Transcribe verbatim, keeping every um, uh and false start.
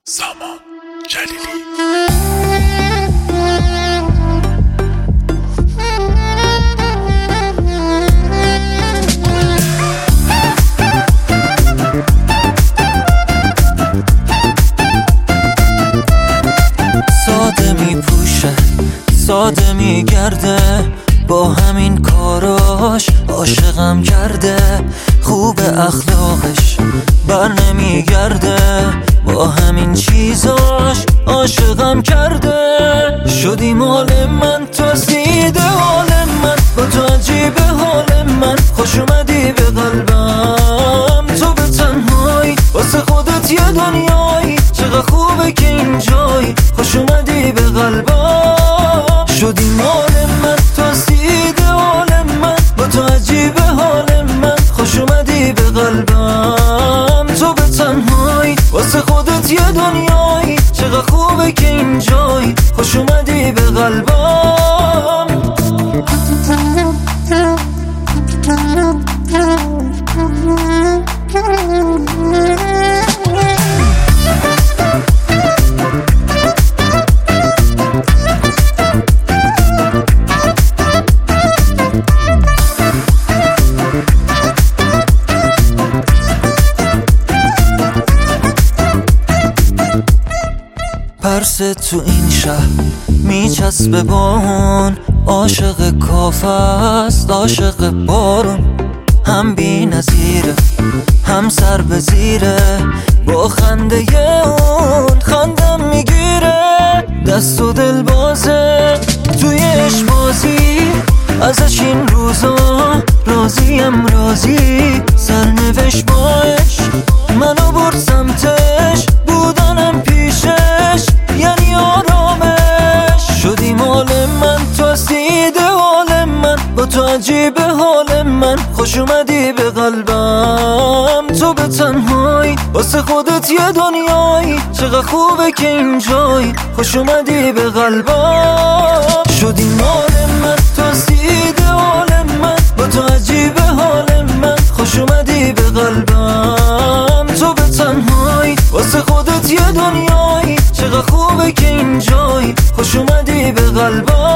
سامان جلیلی. ساده می پوشه ساده می گرده، با همین کاراش عاشقم کرده. خوب اخلاقش بر نمی گرده، با همین چیزاش عاشقم کرده. شدی مال من، تو سیده حال من، با تو عجیب حال من. خوش اومدی به قلبم، تو به تنهایی واسه خودت یه دنیایی. چقدر خوبه که اینجایی، خوش اومدی به قلبم. شدی مال من، تو سیده حال من، با تو عجیب حال من. خوش اومدی به قلبم، تو به تنهایی واسه خودت یه دنیایی. چقدر خوبه که اینجایی، خوش اومدی به قلبم. پرس تو این شهر میچسبه با اون، عاشق کافه است عاشق بارون. هم بی نظیره هم سر به زیره، با خنده اون خندم میگیره. دست و دل بازه توی عشق بازی، ازش این روزا راضیم راضی. سرنوشت با عشق منو برد سمتش، بودنم پیشش یعنی آرامش. شدی مال من، تو سیده حال من، با تو عجیب حال من. خوش اومدی به قلبم، تو به تنهایی واسه خودت یه دنیایی. چقدر خوبه که اینجایی، خوش اومدی به قلبم. شدی مال من، تو سیده حال من، با تو عجیب حال من. خوش اومدی به قلبم، تو به تنهایی واسه خودت یه دنیایی. چقدر خوبه که اینجایی، خوش اومدی به قلبم.